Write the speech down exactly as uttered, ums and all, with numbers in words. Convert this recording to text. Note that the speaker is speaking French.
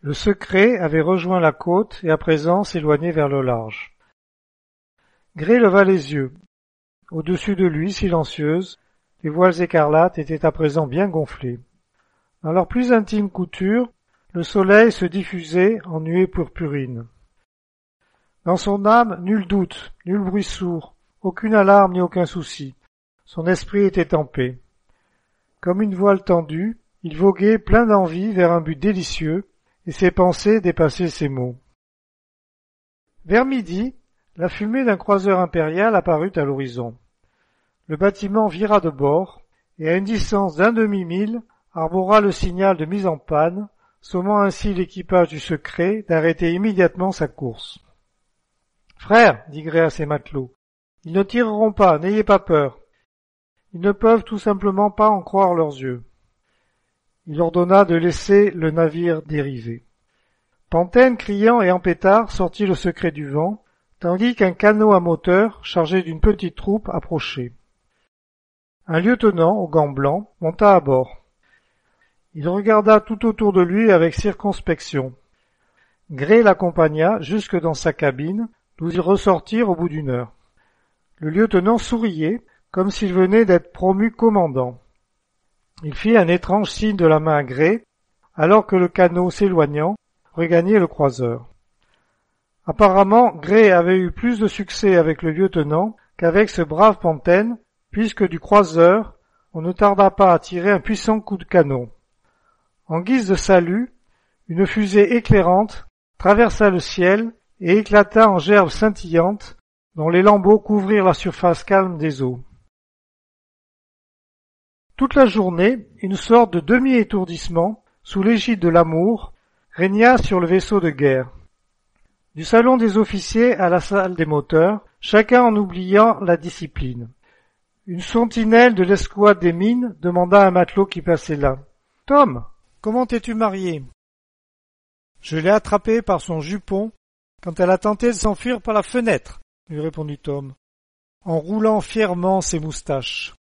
Le Secret avait rejoint la côte et à présent s'éloignait vers le large. Gray leva les yeux. Au-dessus de lui, silencieuse, les voiles écarlates étaient à présent bien gonflées. Dans leur plus intime couture, le soleil se diffusait en nuées purpurines. Dans son âme, nul doute, nul bruit sourd, aucune alarme ni aucun souci. Son esprit était en paix. Comme une voile tendue, il voguait plein d'envie vers un but délicieux, et ses pensées dépassaient ses mots. Vers midi, la fumée d'un croiseur impérial apparut à l'horizon. Le bâtiment vira de bord, et à une distance d'un demi-mille, arbora le signal de mise en panne, sommant ainsi l'équipage du Secret d'arrêter immédiatement sa course. « Frère, dit Gray à ses matelots, ils ne tireront pas, n'ayez pas peur. Ils ne peuvent tout simplement pas en croire leurs yeux. » Il ordonna de laisser le navire dériver. Pantene, criant et en pétard, sortit le Secret du vent, tandis qu'un canot à moteur, chargé d'une petite troupe, approchait. Un lieutenant, aux gants blancs, monta à bord. Il regarda tout autour de lui avec circonspection. Gray l'accompagna jusque dans sa cabine, d'où ils ressortirent au bout d'une heure. Le lieutenant souriait, comme s'il venait d'être promu commandant. Il fit un étrange signe de la main à Gray, alors que le canot s'éloignant, regagnait le croiseur. Apparemment, Gray avait eu plus de succès avec le lieutenant qu'avec ce brave Pantene, puisque du croiseur, on ne tarda pas à tirer un puissant coup de canon. En guise de salut, une fusée éclairante traversa le ciel et éclata en gerbes scintillantes, dont les lambeaux couvrirent la surface calme des eaux. Toute la journée, une sorte de demi-étourdissement, sous l'égide de l'amour, régna sur le vaisseau de guerre. Du salon des officiers à la salle des moteurs, chacun en oubliant la discipline. Une sentinelle de l'escouade des mines demanda à un matelot qui passait là. « Tom, comment t'es-tu marié ?»« Je l'ai attrapée par son jupon quand elle a tenté de s'enfuir par la fenêtre, » lui répondit Tom, en roulant fièrement ses moustaches.